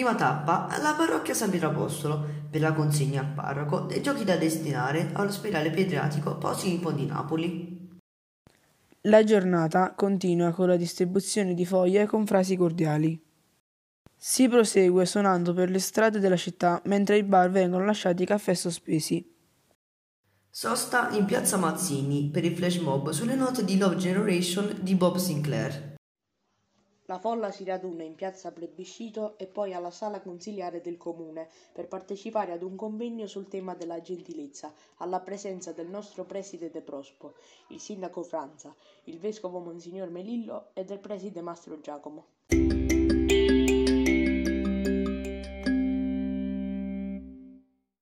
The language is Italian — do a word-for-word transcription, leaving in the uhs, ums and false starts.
Prima tappa alla parrocchia San Pietro Apostolo per la consegna al parroco dei giochi da destinare all'ospedale pediatrico Posillipo di Napoli. La giornata continua con la distribuzione di foglie con frasi cordiali. Si prosegue suonando per le strade della città mentre ai bar vengono lasciati caffè sospesi. Sosta in piazza Mazzini per il flash mob sulle note di Love Generation di Bob Sinclair. La folla si raduna in piazza Plebiscito e poi alla sala consiliare del comune per partecipare ad un convegno sul tema della gentilezza, alla presenza del nostro preside De Prospo, il sindaco Franza, il vescovo Monsignor Melillo e del preside Mastro Giacomo.